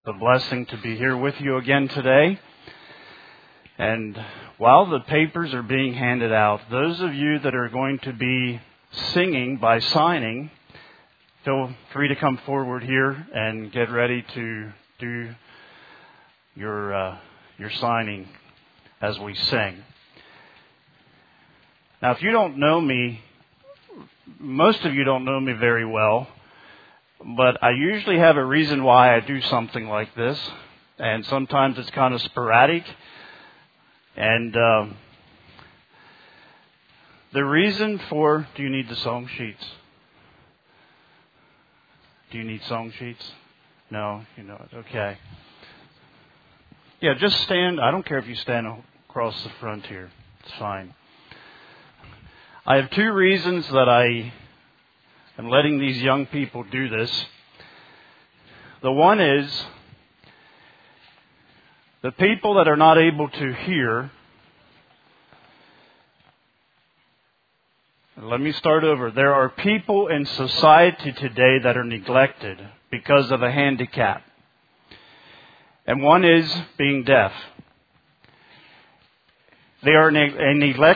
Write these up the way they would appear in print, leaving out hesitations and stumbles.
a blessing to be here with you again today. And while the papers are being handed out, those of you that are going to be singing by signing, feel free to come forward here and get ready to do your signing as we sing. Now, if you don't know me, most of you don't know me very well, but I usually have a reason why I do something like this, and sometimes it's kind of sporadic. And the reason for... Do you need the song sheets? Do you need song sheets? No, you know it. Okay. Yeah, just stand. I don't care if you stand across the front here. It's fine. I have two reasons that I am letting these young people do this. The one is the people that are not able to hear. Let me start over. There are people in society today that are neglected because of a handicap. And one is being deaf. They are a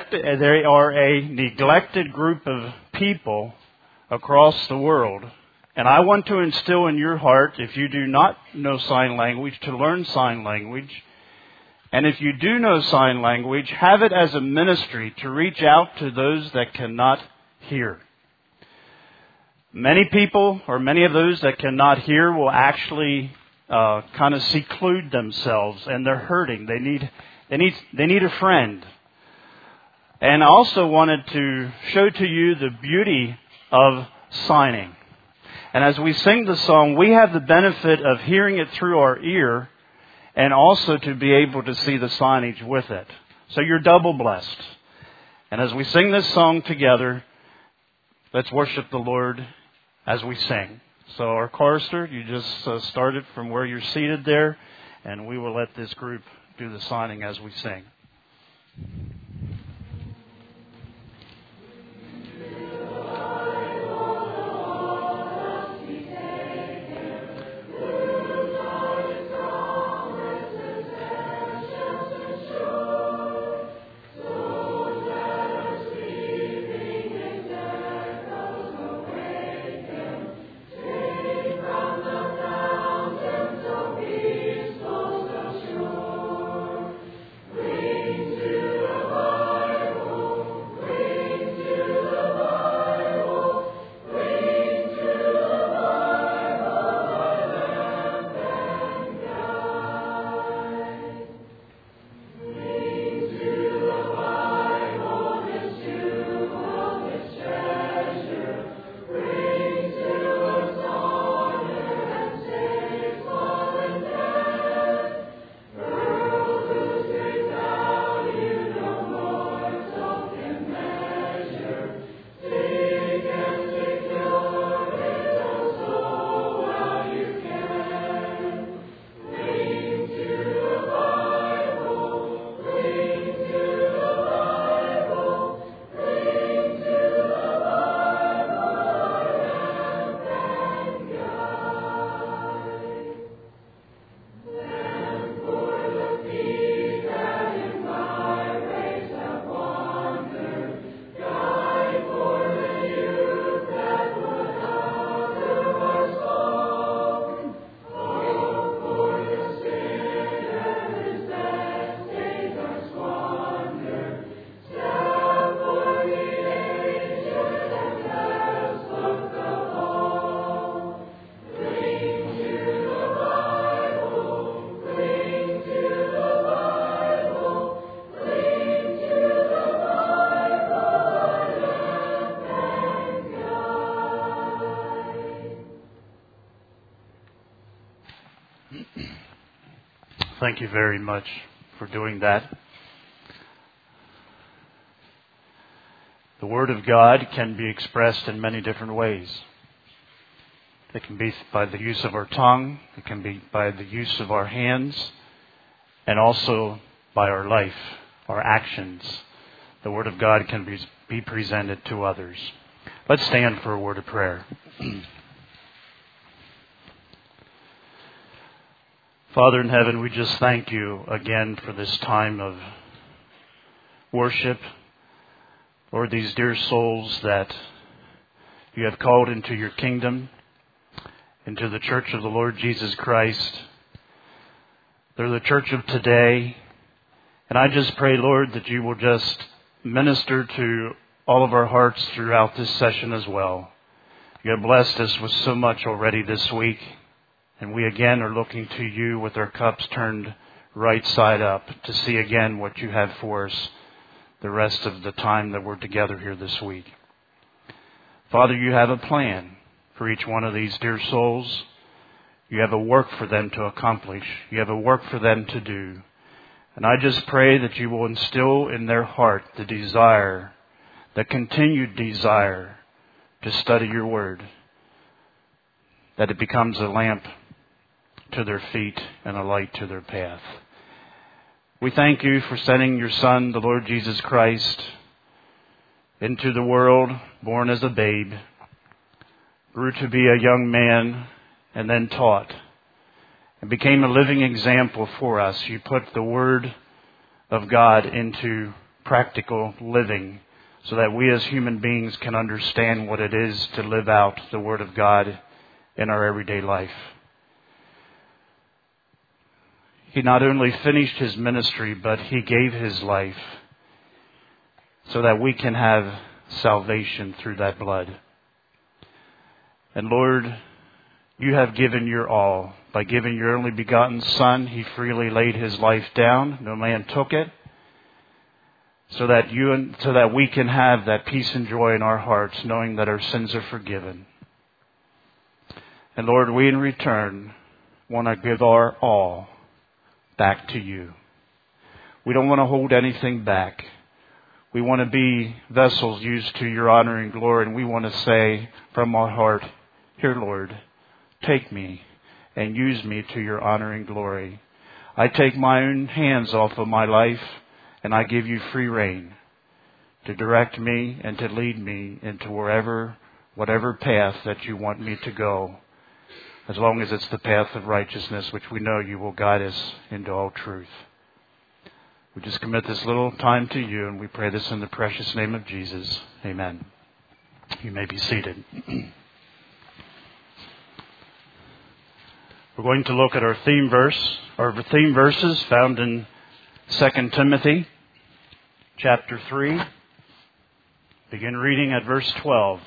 neglected group of people across the world. And I want to instill in your heart, if you do not know sign language, to learn sign language. And if you do know sign language, have it as a ministry to reach out to those that cannot hear. Many people, or many of those that cannot hear, will actually kind of seclude themselves, and they're hurting. They need a friend. And I also wanted to show to you the beauty of signing. And as we sing the song, we have the benefit of hearing it through our ear and also to be able to see the signage with it. So you're double blessed. And as we sing this song together, let's worship the Lord as we sing. So our chorister, you just started from where you're seated there, and we will let this group do the signing as we sing. Thank you very much for doing that. The Word of God can be expressed in many different ways. It can be by the use of our tongue. It can be by the use of our hands. And also by our life, our actions. The Word of God can be presented to others. Let's stand for a word of prayer. Father in heaven, we just thank you again for this time of worship. Lord, these dear souls that you have called into your kingdom, into the church of the Lord Jesus Christ. They're the church of today. And I just pray, Lord, that you will just minister to all of our hearts throughout this session as well. You have blessed us with so much already this week. And we again are looking to you with our cups turned right side up to see again what you have for us the rest of the time that we're together here this week. Father, you have a plan for each one of these dear souls. You have a work for them to accomplish. You have a work for them to do. And I just pray that you will instill in their heart the desire, the continued desire to study your word, that it becomes a lamp to their feet and a light to their path. We thank you for sending your Son, the Lord Jesus Christ, into the world, born as a babe, grew to be a young man, and then taught, and became a living example for us. You put the Word of God into practical living so that we as human beings can understand what it is to live out the Word of God in our everyday life. He not only finished his ministry, but he gave his life so that we can have salvation through that blood. And Lord, you have given your all. By giving your only begotten Son, he freely laid his life down. No man took it. So that we can have that peace and joy in our hearts, knowing that our sins are forgiven. And Lord, we in return want to give our all back to you. We don't want to hold anything back. We want to be vessels used to your honor and glory, and we want to say from our heart, here, Lord, take me and use me to your honor and glory. I take my own hands off of my life, and I give you free rein to direct me and to lead me into whatever path that you want me to go, as long as it's the path of righteousness, which we know you will guide us into all truth. We just commit this little time to you, and we pray this in the precious name of Jesus. Amen. You may be seated. We're going to look at our theme verses found in 2 Timothy chapter 3. Begin reading at verse 12.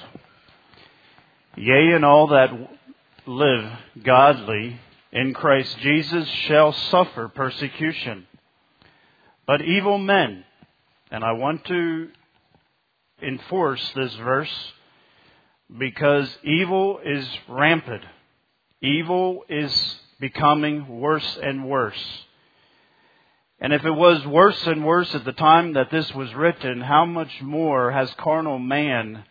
Yea, and all that live godly in Christ Jesus shall suffer persecution. But evil men, and I want to enforce this verse because evil is rampant. Evil is becoming worse and worse. And if it was worse and worse at the time that this was written, how much more has carnal man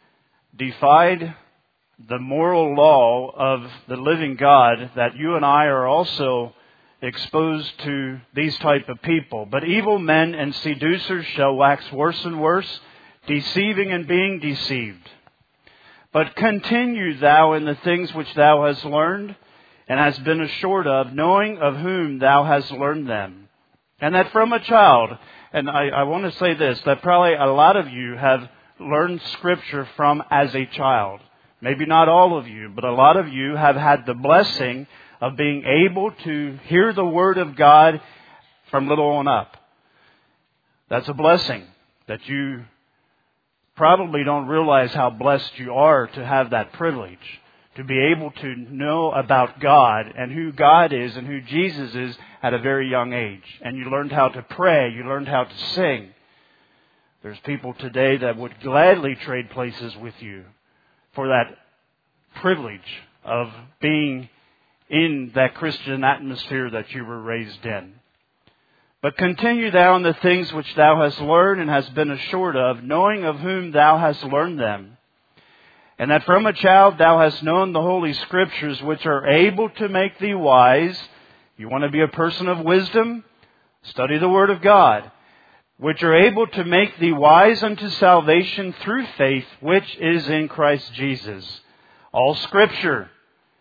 defied the moral law of the living God, that you and I are also exposed to these type of people. But evil men and seducers shall wax worse and worse, deceiving and being deceived. But continue thou in the things which thou hast learned and hast been assured of, knowing of whom thou hast learned them. And that from a child, and I want to say this, that probably a lot of you have learned Scripture from as a child. Maybe not all of you, but a lot of you have had the blessing of being able to hear the Word of God from little on up. That's a blessing that you probably don't realize how blessed you are to have that privilege, to be able to know about God and who God is and who Jesus is at a very young age. And you learned how to pray, you learned how to sing. There's people today that would gladly trade places with you for that privilege of being in that Christian atmosphere that you were raised in. But continue thou in the things which thou hast learned and hast been assured of, knowing of whom thou hast learned them. And that from a child thou hast known the Holy Scriptures, which are able to make thee wise. You want to be a person of wisdom? Study the Word of God. Which are able to make thee wise unto salvation through faith, which is in Christ Jesus. All Scripture,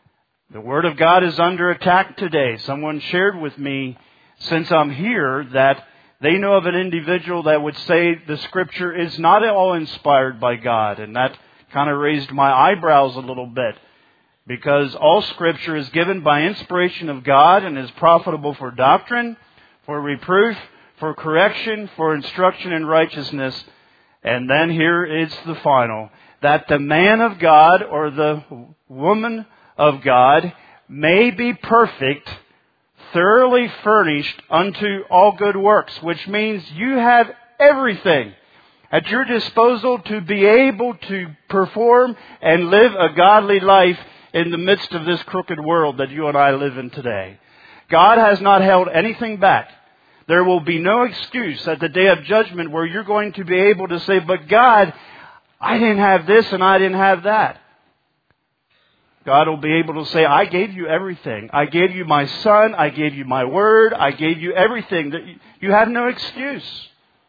The Word of God is under attack today. Someone shared with me, since I'm here, that they know of an individual that would say the Scripture is not all inspired by God. And that kind of raised my eyebrows a little bit. Because all Scripture is given by inspiration of God and is profitable for doctrine, for reproof, for correction, for instruction in righteousness. And then here is the final. That the man of God or the woman of God may be perfect, thoroughly furnished unto all good works. Which means you have everything at your disposal to be able to perform and live a godly life in the midst of this crooked world that you and I live in today. God has not held anything back. There will be no excuse at the day of judgment where you're going to be able to say, but God, I didn't have this and I didn't have that. God will be able to say, I gave you everything. I gave you my Son. I gave you my Word. I gave you everything. You have no excuse.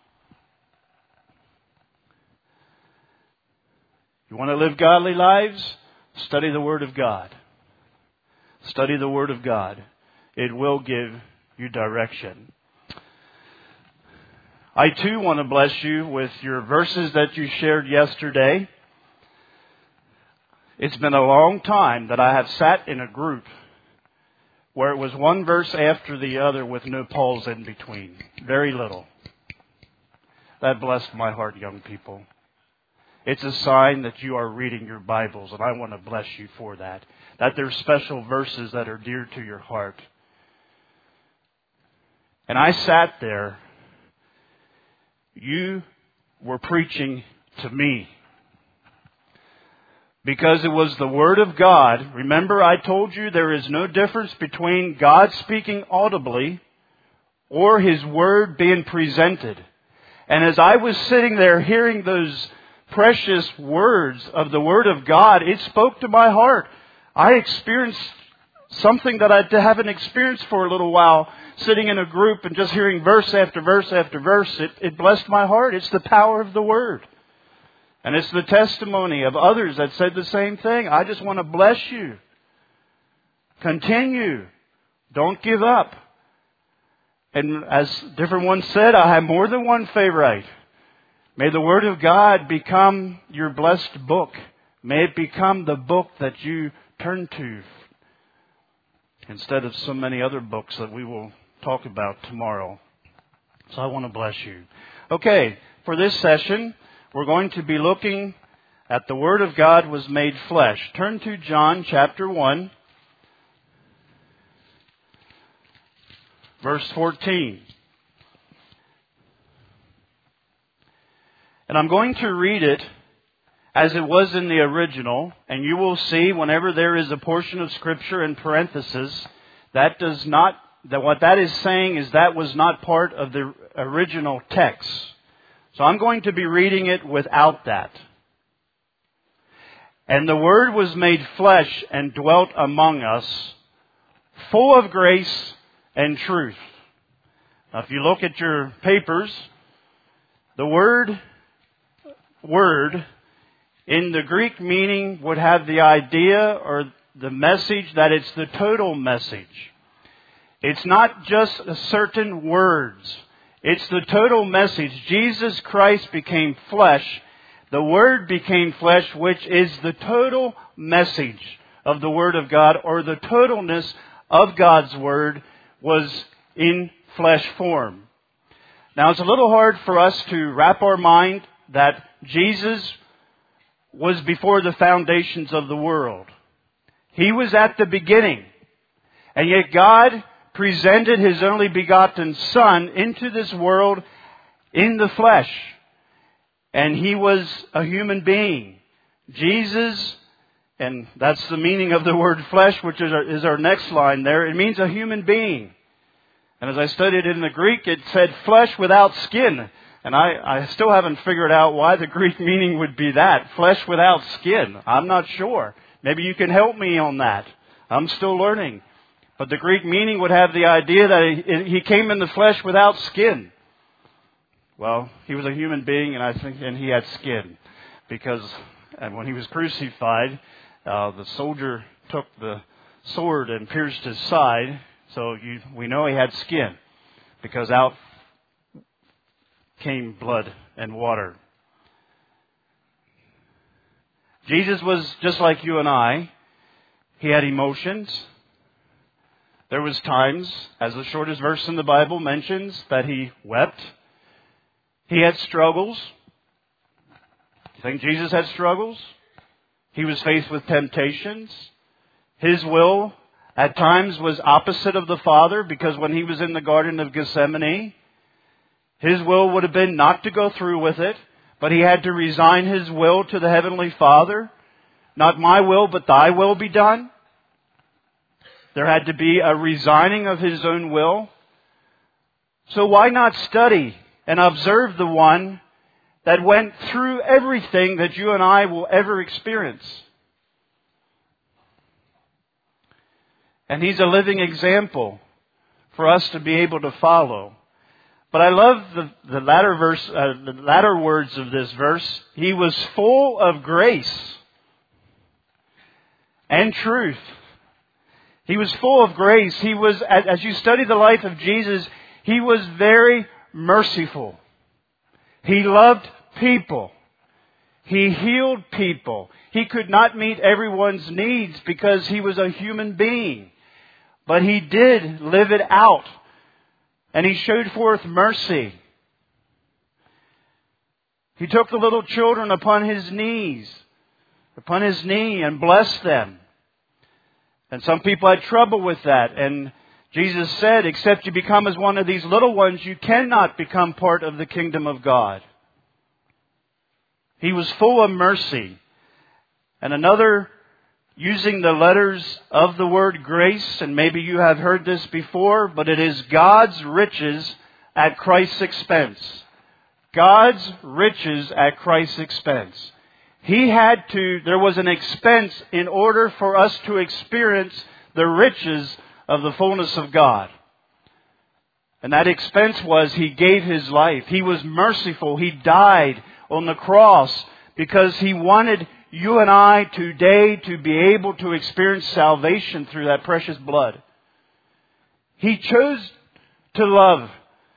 You want to live godly lives? Study the Word of God. Study the Word of God. It will give you direction. I too want to bless you with your verses that you shared yesterday. It's been a long time that I have sat in a group where it was one verse after the other with no pause in between. Very little. That blessed my heart, young people. It's a sign that you are reading your Bibles, and I want to bless you for that. That there's special verses that are dear to your heart. And I sat there. You were preaching to me. Because it was the Word of God. Remember, I told you there is no difference between God speaking audibly or His Word being presented. And as I was sitting there hearing those precious words of the Word of God, it spoke to my heart. I experienced something that I haven't experienced for a little while, sitting in a group and just hearing verse after verse after verse. It blessed my heart. It's the power of the Word. And it's the testimony of others that said the same thing. I just want to bless you. Continue. Don't give up. And as different ones said, I have more than one favorite. May the Word of God become your blessed book. May it become the book that you turn to instead of so many other books that we will talk about tomorrow. So I want to bless you. Okay, for this session, we're going to be looking at the Word of God was made flesh. Turn to John chapter 1, verse 14. And I'm going to read it as it was in the original, and you will see whenever there is a portion of Scripture in parenthesis, that what that is saying is that was not part of the original text. So I'm going to be reading it without that. And the Word was made flesh and dwelt among us, full of grace and truth. Now, if you look at your papers, the word in the Greek meaning would have the idea or the message that it's the total message. It's not just certain words. It's the total message. Jesus Christ became flesh. The Word became flesh, which is the total message of the Word of God, or the totalness of God's Word was in flesh form. Now, it's a little hard for us to wrap our mind that Jesus was before the foundations of the world. He was at the beginning. And yet God presented His only begotten Son into this world in the flesh. And He was a human being. Jesus, and that's the meaning of the word flesh, which is our next line there. It means a human being. And as I studied in the Greek, it said flesh without skin. And I still haven't figured out why the Greek meaning would be that. Flesh without skin. I'm not sure. Maybe you can help me on that. I'm still learning. But the Greek meaning would have the idea that He came in the flesh without skin. Well, He was a human being, and He had skin. Because when He was crucified, the soldier took the sword and pierced his side. So we know he had skin, because out came blood and water. Jesus was just like you and I. He had emotions. There was times, as the shortest verse in the Bible mentions, that he wept. He had struggles. You think Jesus had struggles? He was faced with temptations. His will at times was opposite of the Father, because when he was in the Garden of Gethsemane, his will would have been not to go through with it, but he had to resign his will to the Heavenly Father. Not my will, but thy will be done. There had to be a resigning of his own will. So why not study and observe the one that went through everything that you and I will ever experience? And he's a living example for us to be able to follow. But I love the latter words of this verse. He was full of grace and truth. He was full of grace. He was, as you study the life of Jesus, he was very merciful. He loved people. He healed people. He could not meet everyone's needs because he was a human being. But he did live it out. And he showed forth mercy. He took the little children upon his knee, and blessed them. And some people had trouble with that. And Jesus said, except you become as one of these little ones, you cannot become part of the kingdom of God. He was full of mercy. And another, using the letters of the word grace, and maybe you have heard this before, but it is God's riches at Christ's expense. God's riches at Christ's expense. There was an expense in order for us to experience the riches of the fullness of God. And that expense was He gave His life. He was merciful. He died on the cross because He wanted you and I today to be able to experience salvation through that precious blood. He chose to love.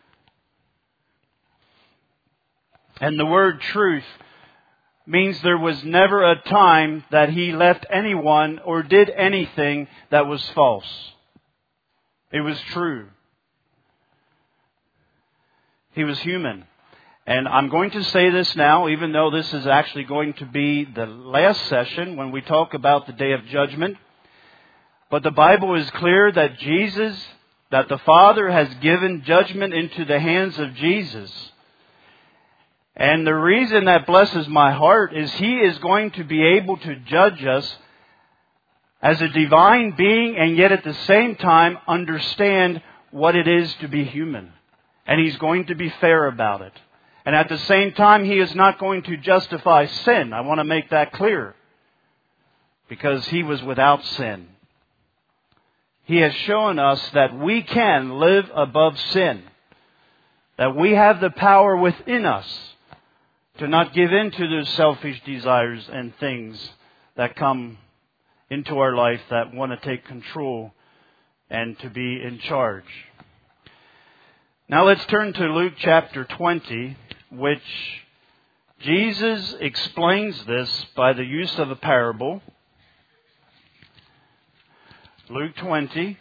And the word truth means there was never a time that He left anyone or did anything that was false. It was true. He was human. And I'm going to say this now, even though this is actually going to be the last session when we talk about the Day of Judgment. But the Bible is clear that that the Father has given judgment into the hands of Jesus. And the reason that blesses my heart is He is going to be able to judge us as a divine being, and yet at the same time understand what it is to be human. And He's going to be fair about it. And at the same time, He is not going to justify sin. I want to make that clear. Because He was without sin. He has shown us that we can live above sin. That we have the power within us to not give in to those selfish desires and things that come into our life that want to take control and to be in charge. Now let's turn to Luke chapter 20, which Jesus explains this by the use of a parable. Luke 20.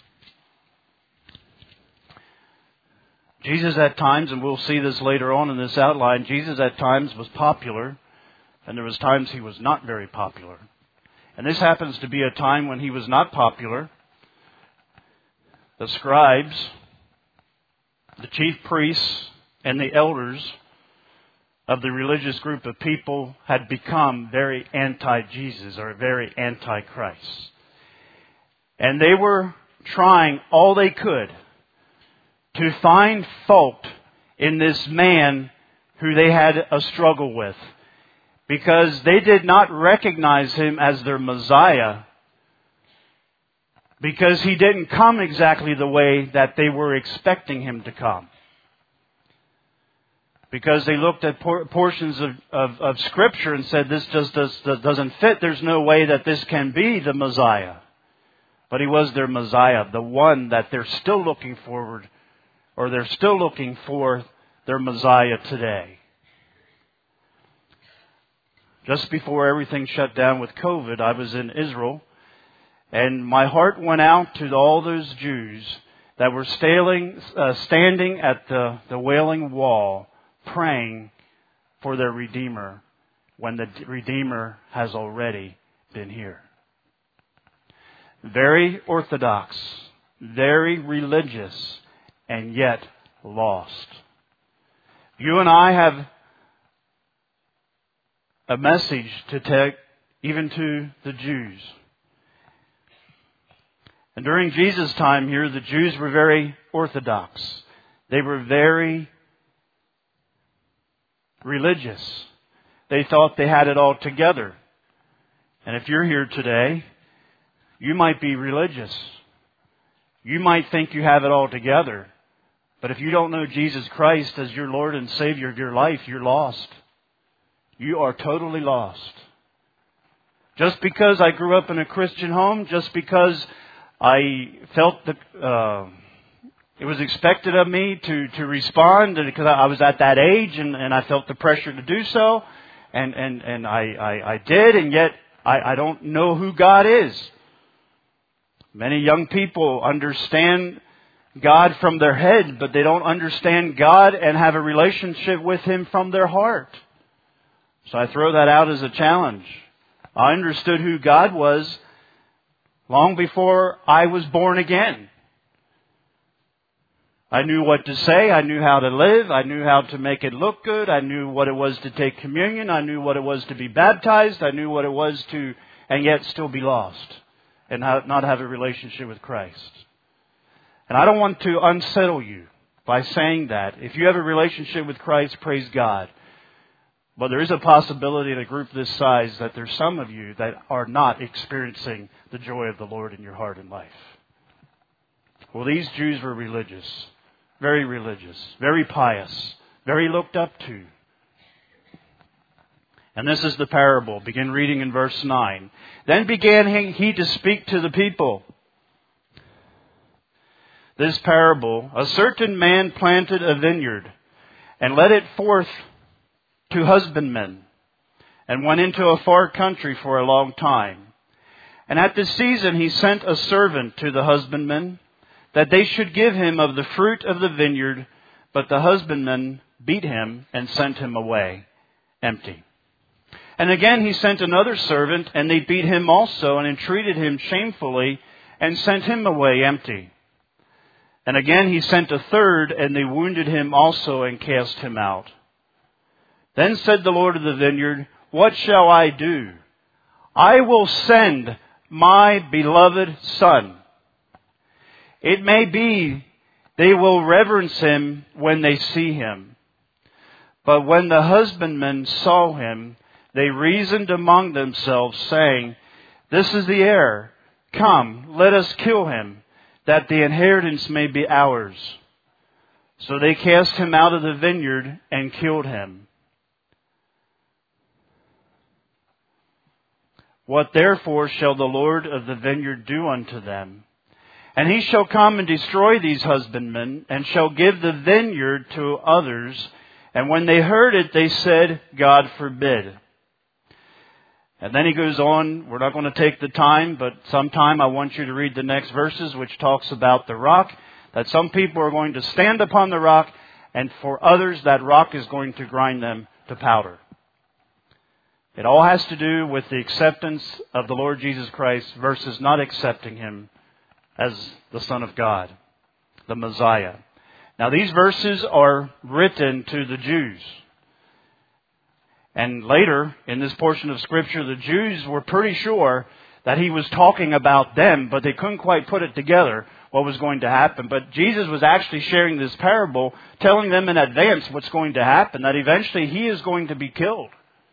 Jesus at times, and we'll see this later on in this outline, Jesus at times was popular, and there was times He was not very popular. And this happens to be a time when He was not popular. The scribes, the chief priests, and the elders of the religious group of people had become very anti-Jesus or very anti-Christ. And they were trying all they could to find fault in this man who they had a struggle with, because they did not recognize Him as their Messiah, because He didn't come exactly the way that they were expecting Him to come. Because they looked at portions of Scripture and said, this just doesn't fit. There's no way that this can be the Messiah. but He was their Messiah, the one that they're still looking forward, or they're still looking for their Messiah today. Just before everything shut down with COVID, I was in Israel, and my heart went out to all those Jews that were standing at the Wailing Wall, praying for their Redeemer, when the Redeemer has already been here. Very orthodox, very religious, and yet lost. You and I have a message to take even to the Jews. And during Jesus' time here, the Jews were very orthodox. They were very religious. They thought they had it all together. And if you're here today, you might be religious. You might think you have it all together. But if you don't know Jesus Christ as your Lord and Savior of your life, you're lost. You are totally lost. Just because I grew up in a Christian home, just because I felt that it was expected of me to respond, because I was at that age and I felt the pressure to do so, and I did, and yet I don't know who God is. Many young people understand God from their head, but they don't understand God and have a relationship with Him from their heart. So I throw that out as a challenge. I understood who God was long before I was born again. I knew what to say. I knew how to live. I knew how to make it look good. I knew what it was to take communion. I knew what it was to be baptized. I knew what it was to, and yet still be lost and not have a relationship with Christ. And I don't want to unsettle you by saying that. If you have a relationship with Christ, praise God. But there is a possibility in a group this size that there's some of you that are not experiencing the joy of the Lord in your heart and life. Well, these Jews were religious, very pious, very looked up to. And this is the parable. Begin reading in verse 9. Then began he to speak to the people. This parable: a certain man planted a vineyard and led it forth to husbandmen, and went into a far country for a long time. And at the season he sent a servant to the husbandmen, that they should give him of the fruit of the vineyard. But the husbandmen beat him and sent him away empty. And again he sent another servant, and they beat him also, and entreated him shamefully, and sent him away empty. And again he sent a third, and they wounded him also, and cast him out. Then said the Lord of the vineyard, what shall I do? I will send my beloved son. It may be they will reverence him when they see him. But when the husbandmen saw him, they reasoned among themselves, saying, this is the heir. Come, let us kill him, that the inheritance may be ours. So they cast him out of the vineyard and killed him. What therefore shall the Lord of the vineyard do unto them? And he shall come and destroy these husbandmen, and shall give the vineyard to others. And when they heard it, they said, God forbid. And then he goes on. We're not going to take the time, but sometime I want you to read the next verses, which talks about the rock, that some people are going to stand upon the rock, and for others that rock is going to grind them to powder. It all has to do with the acceptance of the Lord Jesus Christ versus not accepting Him as the Son of God, the Messiah. Now these verses are written to the Jews. And later, in this portion of Scripture, the Jews were pretty sure that He was talking about them, but they couldn't quite put it together what was going to happen. But Jesus was actually sharing this parable, telling them in advance what's going to happen, that eventually He is going to be killed.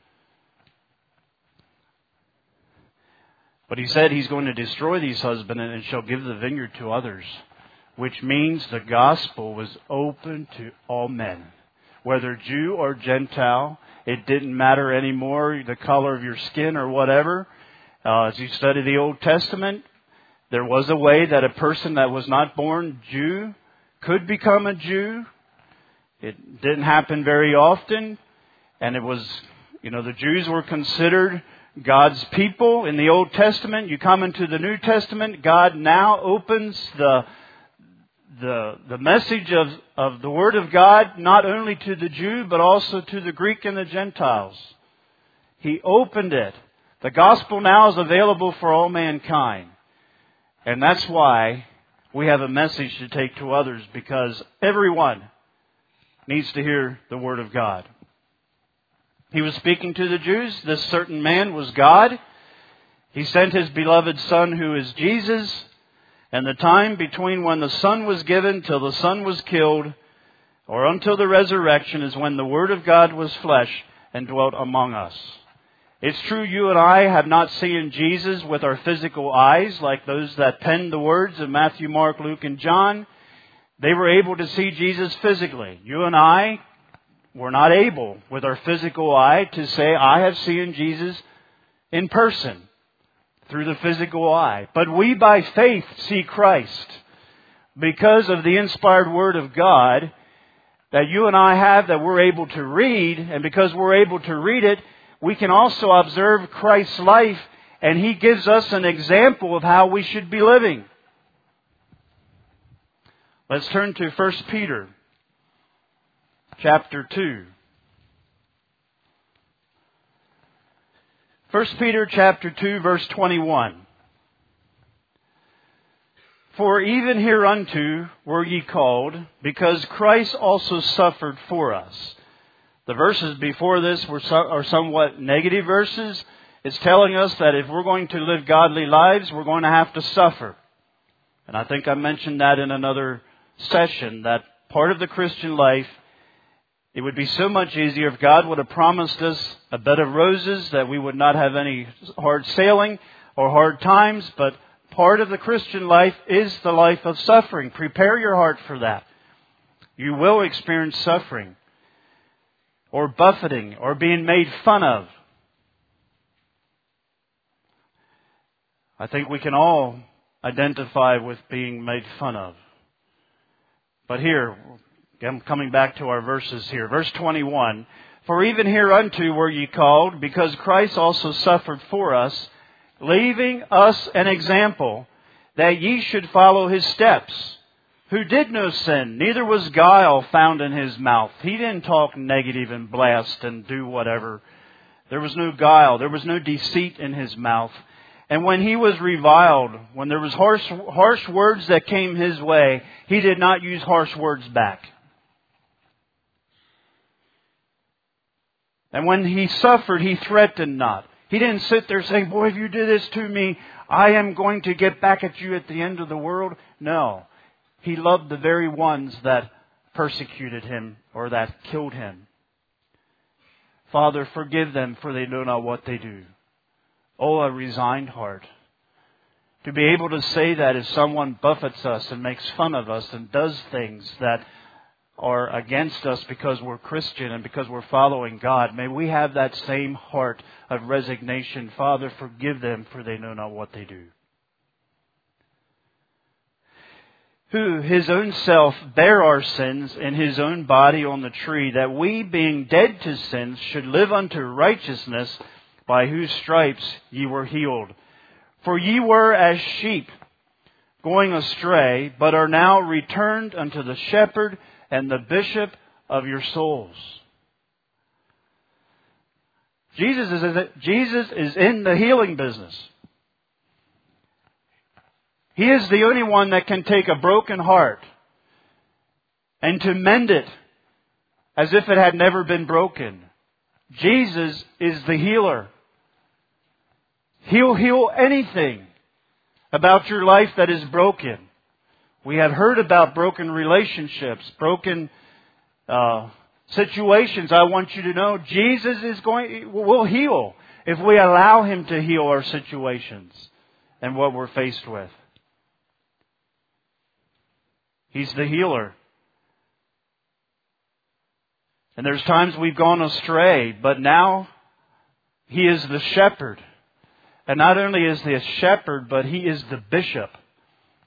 But He said He's going to destroy these husbandmen and shall give the vineyard to others, which means the gospel was open to all men, whether Jew or Gentile. It didn't matter anymore, the color of your skin or whatever. As you study the Old Testament, There was a way that a person that was not born Jew could become a Jew. It didn't happen very often. And it was, the Jews were considered God's people in the Old Testament. You come into the New Testament, God now opens the message of the Word of God not only to the Jew but also to the Greek and the Gentiles. He opened it. The gospel now is available for all mankind. And that's why we have a message to take to others, because everyone needs to hear the Word of God. He was speaking to the Jews. This certain man was God. He sent His beloved Son, who is Jesus. And the time between when the Son was given till the Son was killed, or until the resurrection, is when the Word of God was flesh and dwelt among us. It's true you and I have not seen Jesus with our physical eyes like those that penned the words of Matthew, Mark, Luke, and John. They were able to see Jesus physically. You and I were not able with our physical eye to say, I have seen Jesus in person through the physical eye. But we by faith see Christ because of the inspired Word of God that you and I have, that we're able to read. And because we're able to read it, we can also observe Christ's life, and He gives us an example of how we should be living. Let's turn to 1 Peter chapter 2. 1 Peter chapter 2, verse 21. For even hereunto were ye called, because Christ also suffered for us. The verses before this are somewhat negative verses. It's telling us that if we're going to live godly lives, we're going to have to suffer. And I think I mentioned that in another session, that part of the Christian life, it would be so much easier if God would have promised us a bed of roses, that we would not have any hard sailing or hard times. But part of the Christian life is the life of suffering. Prepare your heart for that. You will experience suffering, or buffeting, or being made fun of. I think we can all identify with being made fun of. But here, I'm coming back to our verses here. Verse 21, for even hereunto were ye called, because Christ also suffered for us, leaving us an example, that ye should follow His steps, who did no sin, neither was guile found in His mouth. He didn't talk negative and blast and do whatever. There was no guile. There was no deceit in His mouth. And when He was reviled, when there was harsh words that came His way, He did not use harsh words back. And when He suffered, He threatened not. He didn't sit there saying, boy, if you do this to me, I am going to get back at you at the end of the world. No. He loved the very ones that persecuted Him or that killed Him. Father, forgive them, for they know not what they do. Oh, a resigned heart. To be able to say that if someone buffets us and makes fun of us and does things that are against us because we're Christian and because we're following God, may we have that same heart of resignation. Father, forgive them, for they know not what they do. Who His own self bare our sins in His own body on the tree, that we, being dead to sins, should live unto righteousness, by whose stripes ye were healed. For ye were as sheep going astray, but are now returned unto the shepherd and the bishop of your souls. Jesus is in the healing business. He is the only one that can take a broken heart and to mend it as if it had never been broken. Jesus is the healer. He'll heal anything about your life that is broken. We have heard about broken relationships, broken situations. I want you to know Jesus will heal if we allow Him to heal our situations and what we're faced with. He's the healer. And there's times we've gone astray, but now He is the shepherd. And not only is He a shepherd, but He is the bishop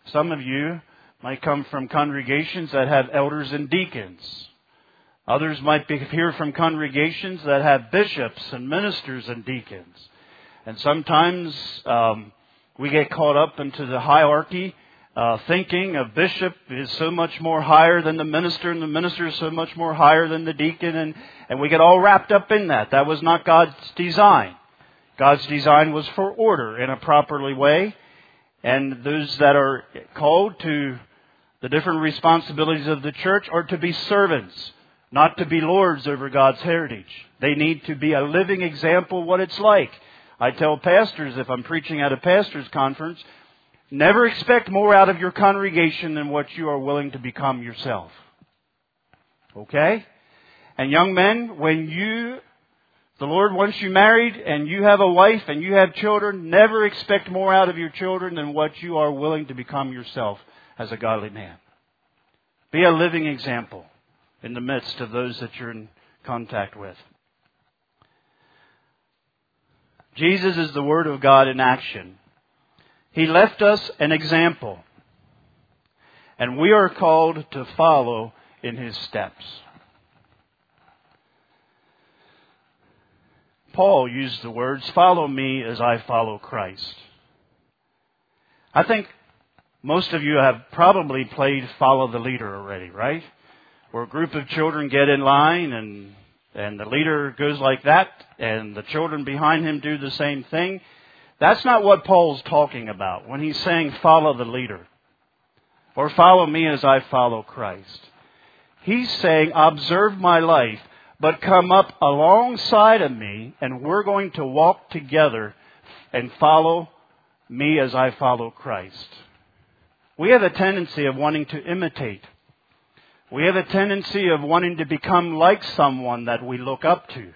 Some of you might come from congregations that have elders and deacons. Others might be here from congregations that have bishops and ministers and deacons. And sometimes we get caught up into the hierarchy, thinking a bishop is so much more higher than the minister, and the minister is so much more higher than the deacon, and we get all wrapped up in that. That was not God's design. God's design was for order in a properly way, and those that are called to the different responsibilities of the church are to be servants, not to be lords over God's heritage. They need to be a living example of what it's like. I tell pastors, if I'm preaching at a pastor's conference, never expect more out of your congregation than what you are willing to become yourself. Okay? And young men, when the Lord wants you married and you have a wife and you have children, never expect more out of your children than what you are willing to become yourself as a godly man. Be a living example in the midst of those that you're in contact with. Jesus is the Word of God in action. He left us an example, and we are called to follow in His steps. Paul used the words, "Follow me as I follow Christ." I think most of you have probably played follow the leader already, right? Where a group of children get in line and the leader goes like that and the children behind him do the same thing. That's not what Paul's talking about when he's saying follow the leader or follow me as I follow Christ. He's saying observe my life, but come up alongside of me and we're going to walk together and follow me as I follow Christ. We have a tendency of wanting to imitate. We have a tendency of wanting to become like someone that we look up to.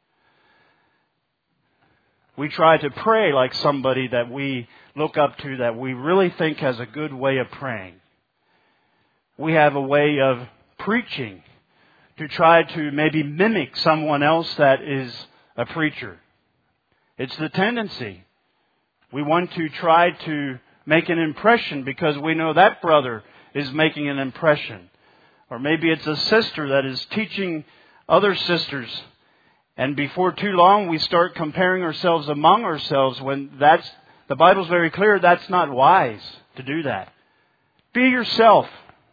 We try to pray like somebody that we look up to, that we really think has a good way of praying. We have a way of preaching to try to maybe mimic someone else that is a preacher. It's the tendency. We want to try to make an impression because we know that brother is making an impression. Or maybe it's a sister that is teaching other sisters. And before too long, we start comparing ourselves among ourselves when the Bible's very clear that's not wise to do that. Be yourself.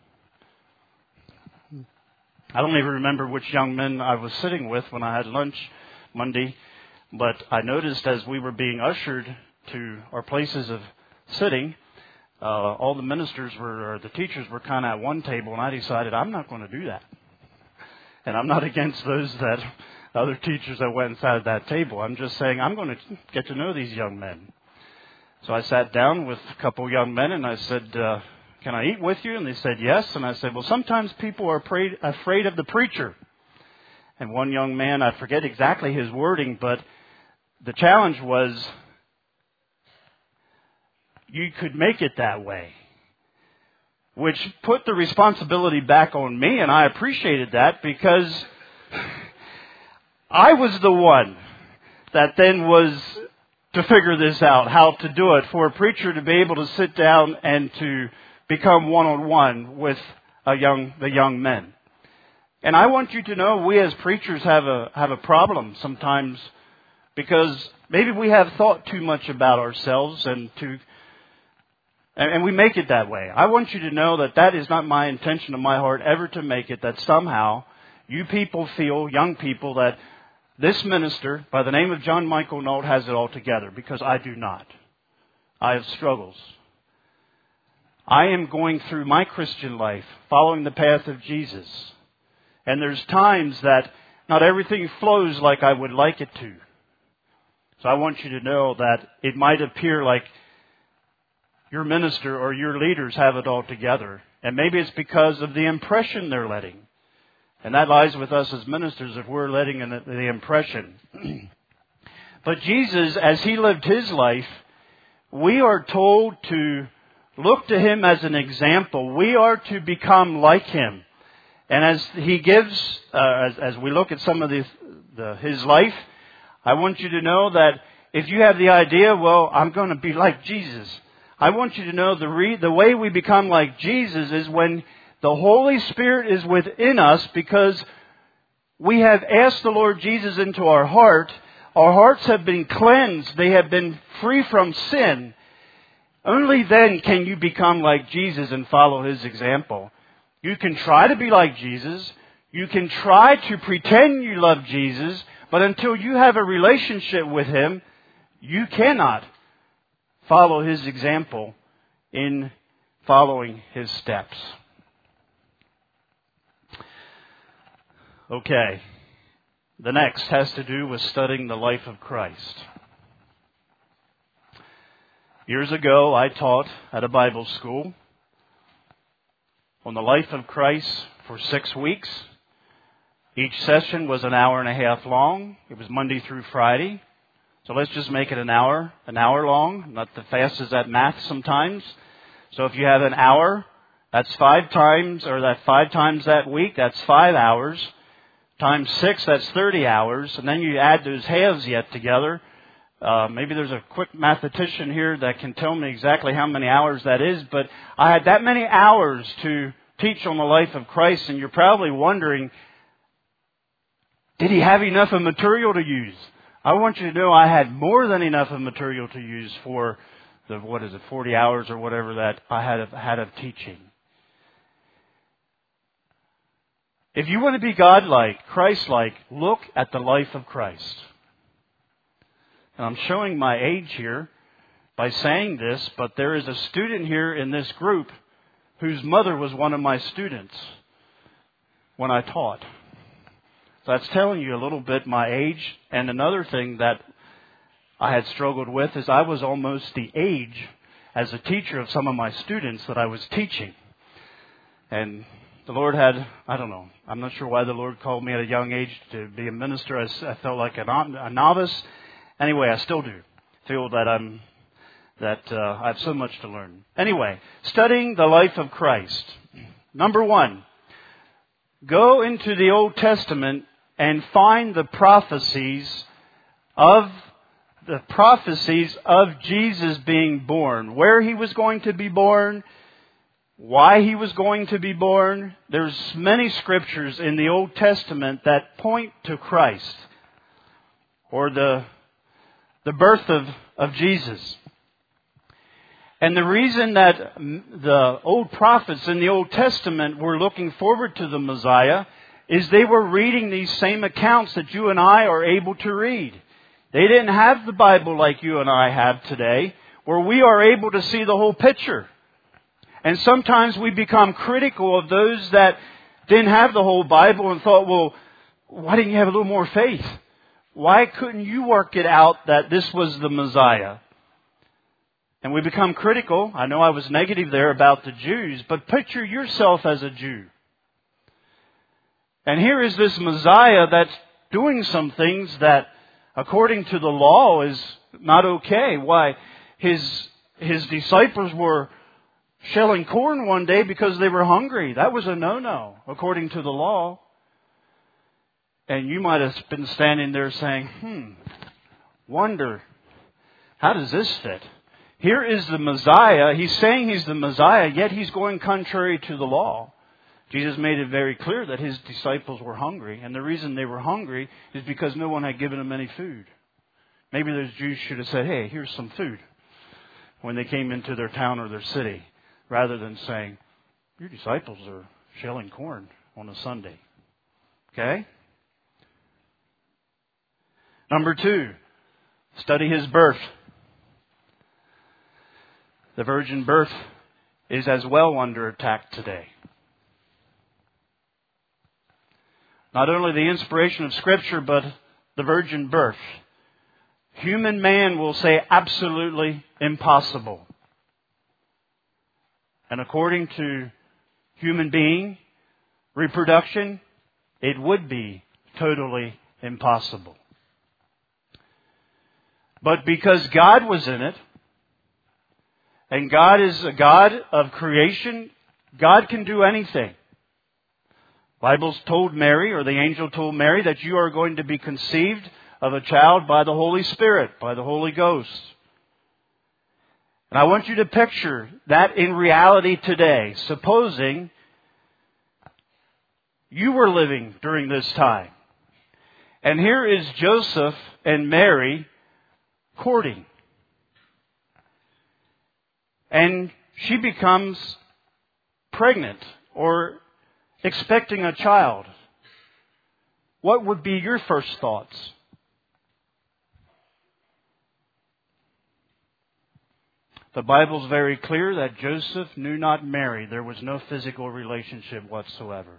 I don't even remember which young men I was sitting with when I had lunch Monday, but I noticed as we were being ushered to our places of sitting, all the the teachers were kind of at one table, and I decided I'm not going to do that. And I'm not against those other teachers that went inside that table. I'm just saying I'm going to get to know these young men. So I sat down with a couple young men and I said, can I eat with you? And they said yes. And I said, well, sometimes people are afraid of the preacher. And one young man, I forget exactly his wording, but the challenge was, you could make it that way, which put the responsibility back on me, and I appreciated that because I was the one that then was to figure this out, how to do it, for a preacher to be able to sit down and to become one-on-one with the young men. And I want you to know we as preachers have a problem sometimes because maybe we have thought too much about ourselves and we make it that way. I want you to know that is not my intention in my heart ever to make it that somehow you people feel, young people, that this minister by the name of John Michael Nault has it all together, because I do not. I have struggles. I am going through my Christian life following the path of Jesus. And there's times that not everything flows like I would like it to. So I want you to know that it might appear like your minister or your leaders have it all together. And maybe it's because of the impression they're letting. And that lies with us as ministers if we're letting the impression. But Jesus, as He lived His life, we are told to look to Him as an example. We are to become like Him. And as He gives, as we look at some of His life, I want you to know that if you have the idea, well, I'm going to be like Jesus, I want you to know the way we become like Jesus is when the Holy Spirit is within us, because we have asked the Lord Jesus into our heart. Our hearts have been cleansed. They have been free from sin. Only then can you become like Jesus and follow His example. You can try to be like Jesus. You can try to pretend you love Jesus. But until you have a relationship with Him, you cannot follow His example in following His steps. Okay. The next has to do with studying the life of Christ. Years ago, I taught at a Bible school on the life of Christ for 6 weeks. Each session was an hour and a half long. It was Monday through Friday. So let's just make it an hour long. Not the fastest at math sometimes. So if you have an hour, that's 5 times that week, that's 5 hours. Times 6, that's 30 hours. And then you add those halves yet together. Maybe there's a quick mathematician here that can tell me exactly how many hours that is. But I had that many hours to teach on the life of Christ. And you're probably wondering, did he have enough of material to use? I want you to know I had more than enough of material to use for the 40 hours or whatever that I had of teaching. If you want to be God-like, Christ-like, look at the life of Christ. And I'm showing my age here by saying this, but there is a student here in this group whose mother was one of my students when I taught. So that's telling you a little bit my age. And another thing that I had struggled with is I was almost the age as a teacher of some of my students that I was teaching. And the Lord had, I don't know, I'm not sure why the Lord called me at a young age to be a minister. I felt like a novice. Anyway, I still do feel that I have so much to learn. Anyway, studying the life of Christ. Number 1, go into the Old Testament and find the prophecies of Jesus being born, where He was going to be born, why He was going to be born. There's many scriptures in the Old Testament that point to Christ or the birth of Jesus. And the reason that the old prophets in the Old Testament were looking forward to the Messiah is they were reading these same accounts that you and I are able to read. They didn't have the Bible like you and I have today, where we are able to see the whole picture. And sometimes we become critical of those that didn't have the whole Bible and thought, well, why didn't you have a little more faith? Why couldn't you work it out that this was the Messiah? And we become critical. I know I was negative there about the Jews, but picture yourself as a Jew. And here is this Messiah that's doing some things that, according to the law, is not okay. Why? His disciples were shelling corn one day because they were hungry. That was a no-no, according to the law. And you might have been standing there saying, wonder, how does this fit? Here is the Messiah. He's saying He's the Messiah, yet He's going contrary to the law. Jesus made it very clear that His disciples were hungry. And the reason they were hungry is because no one had given them any food. Maybe those Jews should have said, hey, here's some food when they came into their town or their city, rather than saying, your disciples are shelling corn on a Sunday. Okay? Number 2, study His birth. The virgin birth is as well under attack today. Not only the inspiration of Scripture, but the virgin birth. Human man will say absolutely impossible. And according to human being reproduction, it would be totally impossible. But because God was in it, and God is a God of creation, God can do anything. The Bible's told Mary, or the angel told Mary, that you are going to be conceived of a child by the Holy Spirit, by the Holy Ghost. And I want you to picture that in reality today, supposing you were living during this time. And here is Joseph and Mary courting. And she becomes pregnant or expecting a child. What would be your first thoughts? The Bible's very clear that Joseph knew not Mary. There was no physical relationship whatsoever.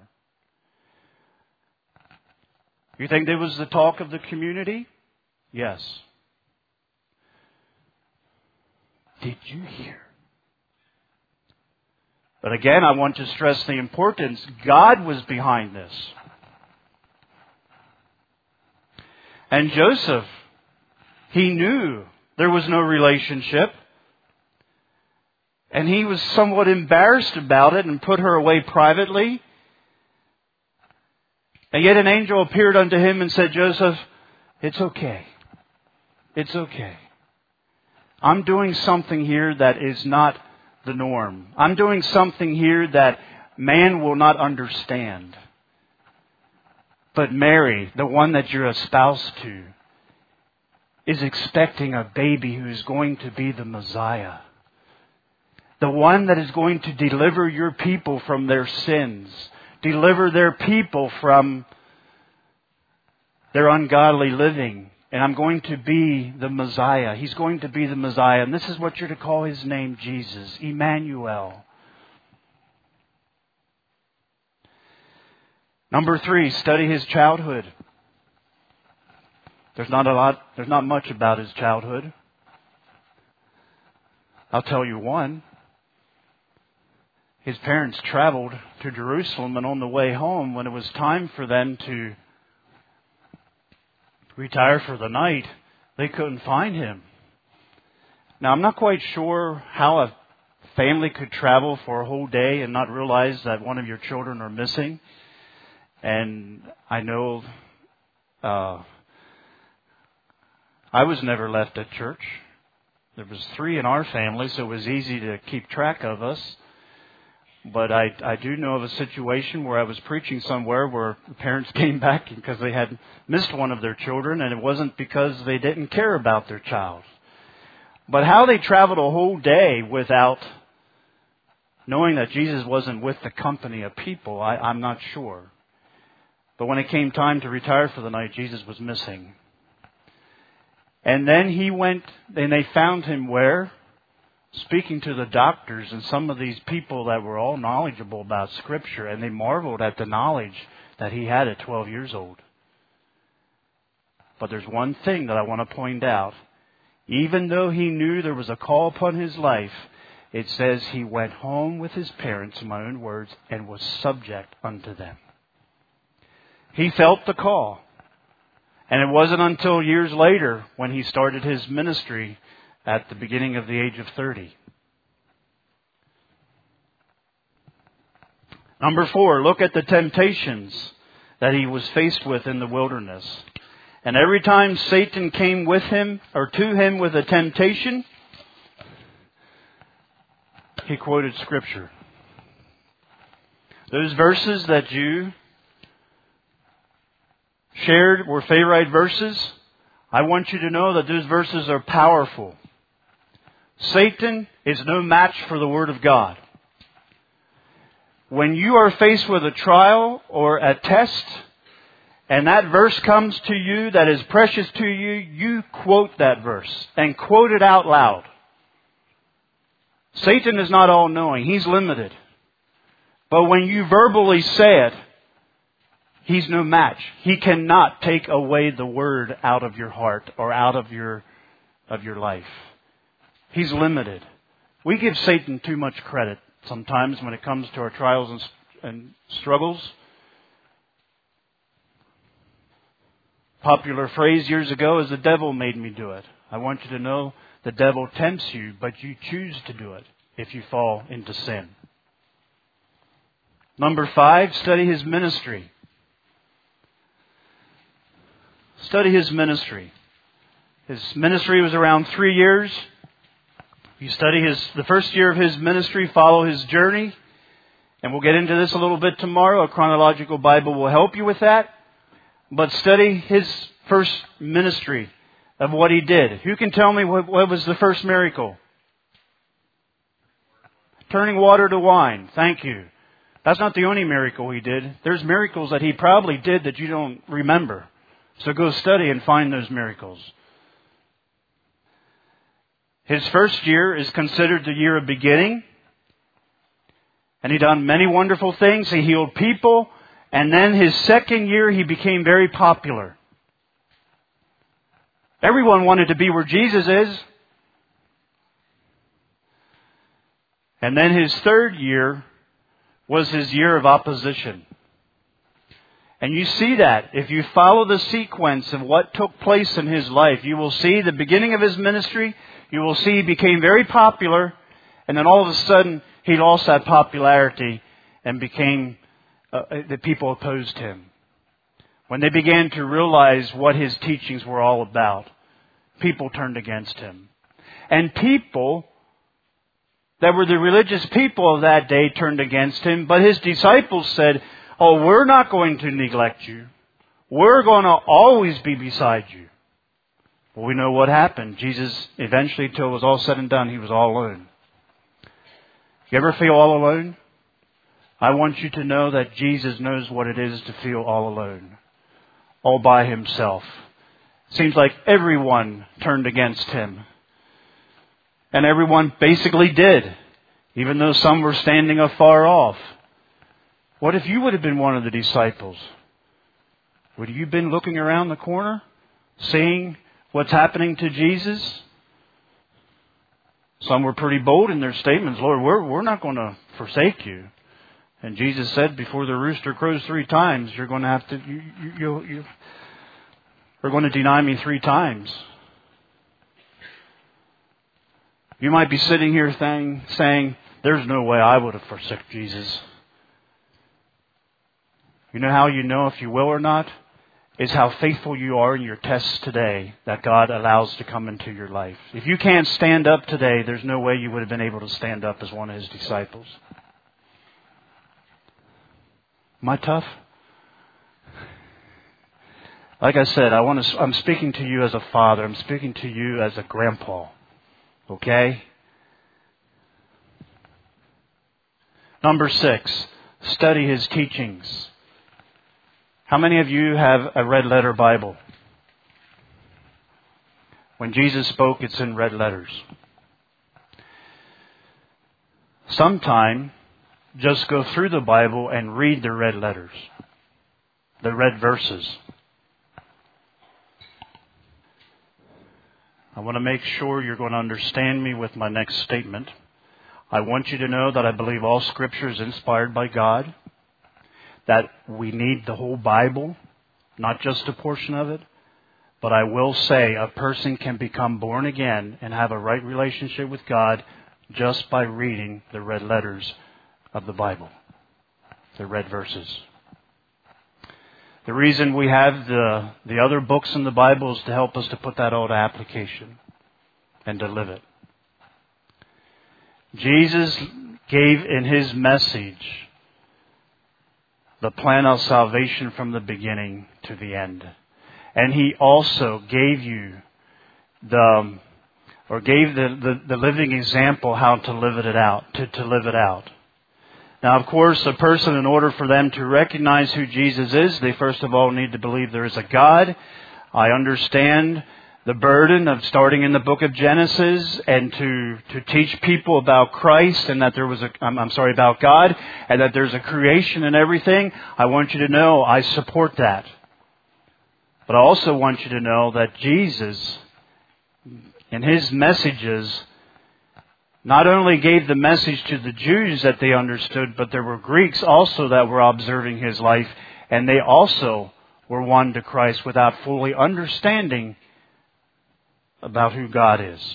You think there was the talk of the community? Yes. Did you hear? But again, I want to stress the importance. God was behind this. And Joseph, he knew there was no relationship. And he was somewhat embarrassed about it and put her away privately. And yet an angel appeared unto him and said, Joseph, it's okay. It's okay. I'm doing something here that is not the norm. I'm doing something here that man will not understand. But Mary, the one that you're espoused to, is expecting a baby who is going to be the Messiah. The one that is going to deliver your people from their sins. Deliver their people from their ungodly living. And I'm going to be the Messiah. He's going to be the Messiah. And this is what you're to call His name, Jesus. Emmanuel. Number 3, study His childhood. There's not much about His childhood. I'll tell you one. His parents traveled to Jerusalem, and on the way home, when it was time for them to retire for the night, they couldn't find Him. Now, I'm not quite sure how a family could travel for a whole day and not realize that one of your children are missing. And I know I was never left at church. There was 3 in our family, so it was easy to keep track of us. But I do know of a situation where I was preaching somewhere where the parents came back because they had missed one of their children, and it wasn't because they didn't care about their child. But how they traveled a whole day without knowing that Jesus wasn't with the company of people, I'm not sure. But when it came time to retire for the night, Jesus was missing. And then he went, and they found Him where? Speaking to the doctors and some of these people that were all knowledgeable about Scripture, and they marveled at the knowledge that he had at 12 years old. But there's one thing that I want to point out. Even though he knew there was a call upon his life, it says he went home with his parents, in my own words, and was subject unto them. He felt the call. And it wasn't until years later when he started his ministry at the beginning of the age of 30. Number 4, look at the temptations that he was faced with in the wilderness. And every time Satan came with him or to him with a temptation, he quoted Scripture. Those verses that you shared were favorite verses. I want you to know that those verses are powerful. Satan is no match for the Word of God. When you are faced with a trial or a test, and that verse comes to you that is precious to you, you quote that verse and quote it out loud. Satan is not all-knowing. He's limited. But when you verbally say it, he's no match. He cannot take away the Word out of your heart or out of your life. He's limited. We give Satan too much credit sometimes when it comes to our trials and struggles. Popular phrase years ago is, the devil made me do it. I want you to know the devil tempts you, but you choose to do it if you fall into sin. Number 5, study his ministry. Study his ministry. His ministry was around 3 years. You study the first year of his ministry, follow his journey, and we'll get into this a little bit tomorrow. A chronological Bible will help you with that. But study his first ministry of what he did. Who can tell me what was the first miracle? Turning water to wine. Thank you. That's not the only miracle he did. There's miracles that he probably did that you don't remember. So go study and find those miracles. His first year is considered the year of beginning. And he done many wonderful things. He healed people. And then his second year, he became very popular. Everyone wanted to be where Jesus is. And then his third year was his year of opposition. And you see that. If you follow the sequence of what took place in his life, you will see the beginning of his ministry. You will see he became very popular. And then all of a sudden, he lost that popularity and became, the people opposed him. When they began to realize what his teachings were all about, people turned against him. And people that were the religious people of that day turned against him. But his disciples said, "Oh, we're not going to neglect you. We're going to always be beside you." Well, we know what happened. Jesus eventually, till it was all said and done, he was all alone. You ever feel all alone? I want you to know that Jesus knows what it is to feel all alone, all by himself. Seems like everyone turned against him. And everyone basically did, even though some were standing afar off. What if you would have been one of the disciples? Would you have been looking around the corner, seeing what's happening to Jesus? Some were pretty bold in their statements. "Lord, we're not going to forsake you." And Jesus said, "Before the rooster crows 3 times, you're going to have to, you're going to deny me 3 times." You might be sitting here saying, "There's no way I would have forsaken Jesus." You know how you know if you will or not? Is how faithful you are in your tests today that God allows to come into your life. If you can't stand up today, there's no way you would have been able to stand up as one of his disciples. Am I tough? Like I said, I'm speaking to you as a father. I'm speaking to you as a grandpa. Okay? Number 6, study his teachings. How many of you have a red letter Bible? When Jesus spoke, it's in red letters. Sometime, just go through the Bible and read the red letters, the red verses. I want to make sure you're going to understand me with my next statement. I want you to know that I believe all Scripture is inspired by God, that we need the whole Bible, not just a portion of it. But I will say a person can become born again and have a right relationship with God just by reading the red letters of the Bible, the red verses. The reason we have the other books in the Bible is to help us to put that all to application and to live it. Jesus gave in his message the plan of salvation from the beginning to the end. And he also gave you the living example how to live it out, to live it out. Now, of course, a person, in order for them to recognize who Jesus is, they first of all need to believe there is a God. I understand the burden of starting in the book of Genesis and to teach people about Christ and that there was about God and that there's a creation and everything. I want you to know I support that. But I also want you to know that Jesus, in his messages, not only gave the message to the Jews that they understood, but there were Greeks also that were observing his life, and they also were won to Christ without fully understanding about who God is.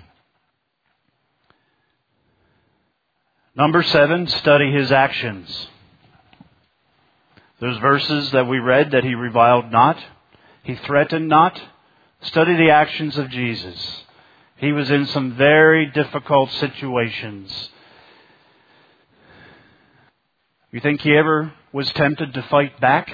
Number 7, study his actions. Those verses that we read, that he reviled not, he threatened not. Study the actions of Jesus. He was in some very difficult situations. You think he ever was tempted to fight back?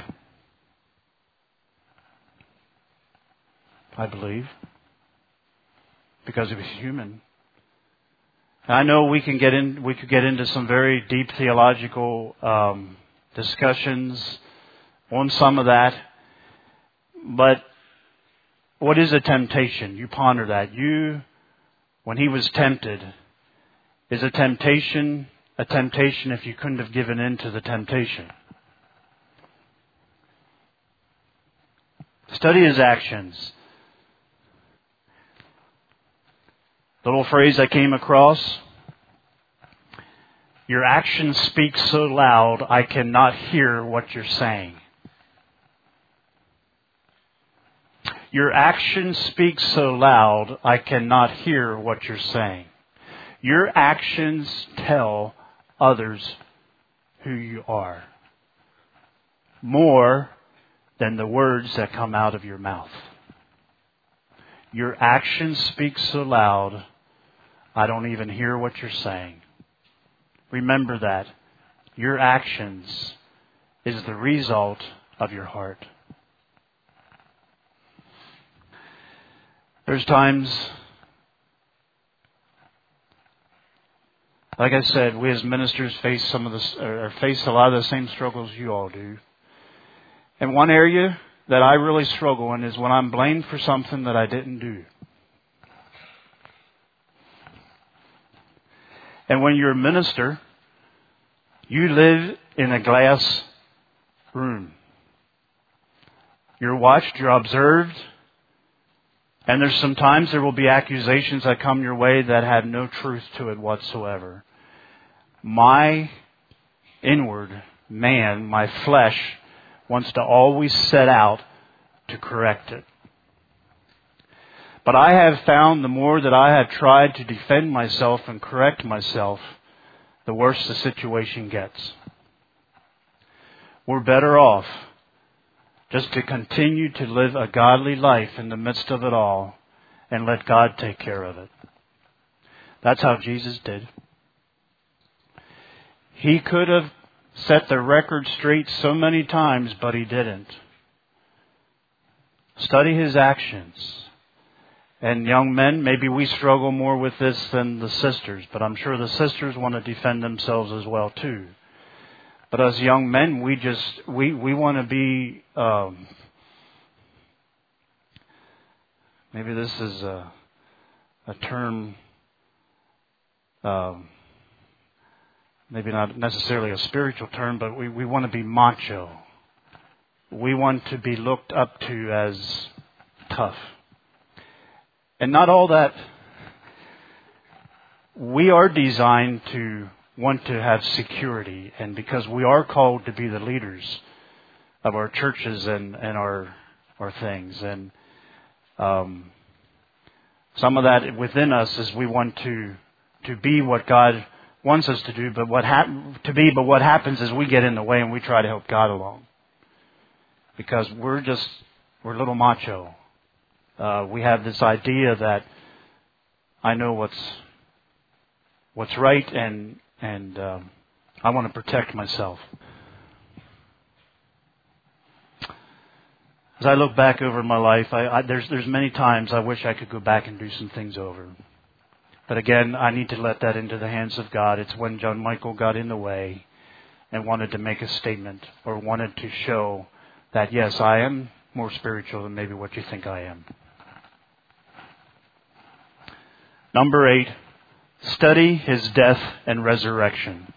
I believe. Because he was human. I know we could get into some very deep theological discussions on some of that. But what is a temptation? You ponder that. When he was tempted, is a temptation if you couldn't have given in to the temptation? Study his actions. The little phrase I came across, your actions speak so loud I cannot hear what you're saying. Your actions speak so loud I cannot hear what you're saying. Your actions tell others who you are more than the words that come out of your mouth. Your actions speak so loud I don't even hear what you're saying. Remember that. Your actions is the result of your heart. There's times, like I said, we as ministers face face a lot of the same struggles you all do. And one area that I really struggle in is when I'm blamed for something that I didn't do. And when you're a minister, you live in a glass room. You're watched, you're observed, and there's sometimes there will be accusations that come your way that have no truth to it whatsoever. My inward man, my flesh, wants to always set out to correct it. But I have found the more that I have tried to defend myself and correct myself, the worse the situation gets. We're better off just to continue to live a godly life in the midst of it all and let God take care of it. That's how Jesus did. He could have set the record straight so many times, but he didn't. Study his actions. And young men, maybe we struggle more with this than the sisters, but I'm sure the sisters want to defend themselves as well too. But as young men, we want to be, maybe this is a term, maybe not necessarily a spiritual term, but we want to be macho. We want to be looked up to as tough. And not all that. We are designed to want to have security, and because we are called to be the leaders of our churches and our things. And some of that within us is we want to be what God wants us to do, but what happens is we get in the way and we try to help God along. Because we're a little macho. We have this idea that I know what's right, and I want to protect myself. As I look back over my life, there's many times I wish I could go back and do some things over. But again, I need to let that into the hands of God. It's when John Michael got in the way and wanted to make a statement or wanted to show that, yes, I am more spiritual than maybe what you think I am. Number 8, study his death and resurrection.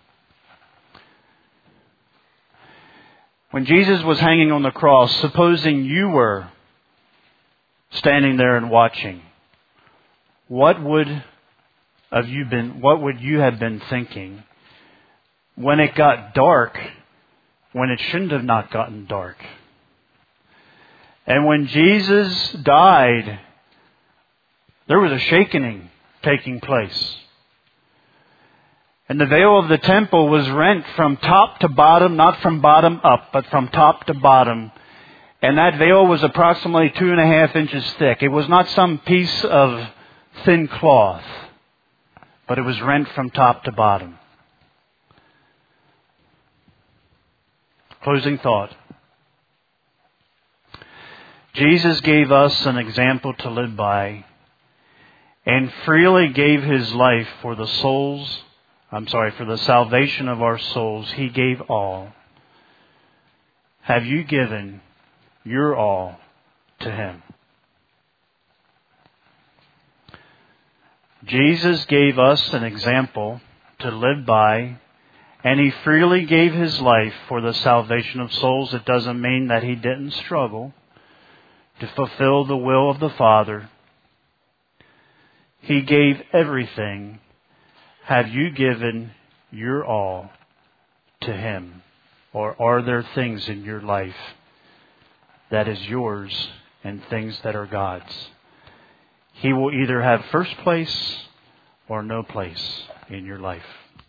When Jesus was hanging on the cross, supposing you were standing there and watching, what would you have been thinking when it got dark, when it shouldn't have not gotten dark? And when Jesus died, there was a shaking taking place. And the veil of the temple was rent from top to bottom, not from bottom up, but from top to bottom. And that veil was approximately 2.5 inches thick. It was not some piece of thin cloth, but it was rent from top to bottom. Closing thought. Jesus gave us an example to live by and freely gave His life for the salvation of our souls. He gave all. Have you given your all to Him? Jesus gave us an example to live by, and He freely gave His life for the salvation of souls. It doesn't mean that He didn't struggle to fulfill the will of the Father. He gave everything. Have you given your all to Him? Or are there things in your life that is yours and things that are God's? He will either have first place or no place in your life.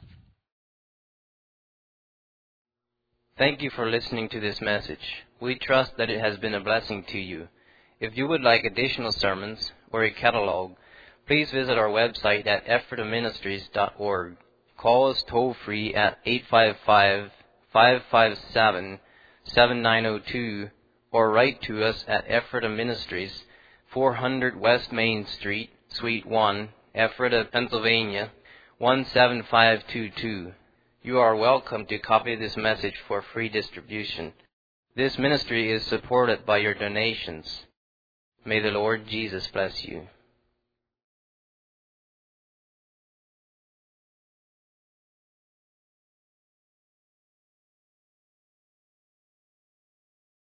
Thank you for listening to this message. We trust that it has been a blessing to you. If you would like additional sermons or a catalog, please visit our website at ephrataministries.org. Call us toll-free at 855-557-7902 or write to us at Ephrata Ministries, 400 West Main Street, Suite 1, Ephrata, Pennsylvania, 17522. You are welcome to copy this message for free distribution. This ministry is supported by your donations. May the Lord Jesus bless you.